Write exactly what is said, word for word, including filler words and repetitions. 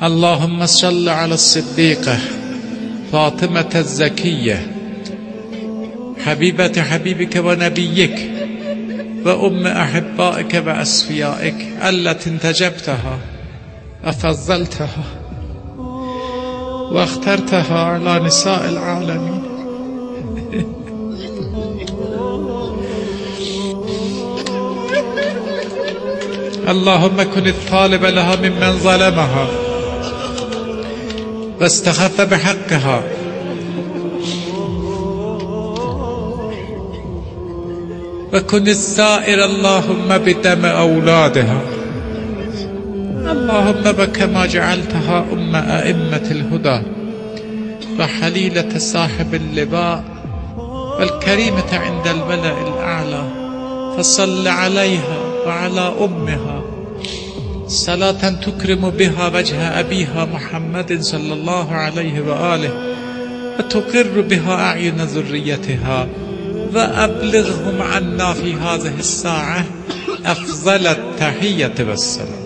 اللهم صل على الصديقة فاطمة الزكية حبيبة حبيبك ونبيك وأم أحبائك وأصفيائك التي انتجبتها وفضلتها واخترتها على نساء العالمين. اللهم كن الطالب لها ممن ظلمها واستخف بحقها وكن السائر اللهم بدم أولادها. اللهم وكما جعلتها أم أئمة الهدى وحليلة صاحب اللواء والكريمة عند الملأ الأعلى، فصل عليها وعلى أمها صلاة تكرم بها وجه أبيها محمد صلى الله عليه وآله وتقر بها أعين ذريتها، وأبلغهم عنا في هذه الساعة أفضل التحية والسلام.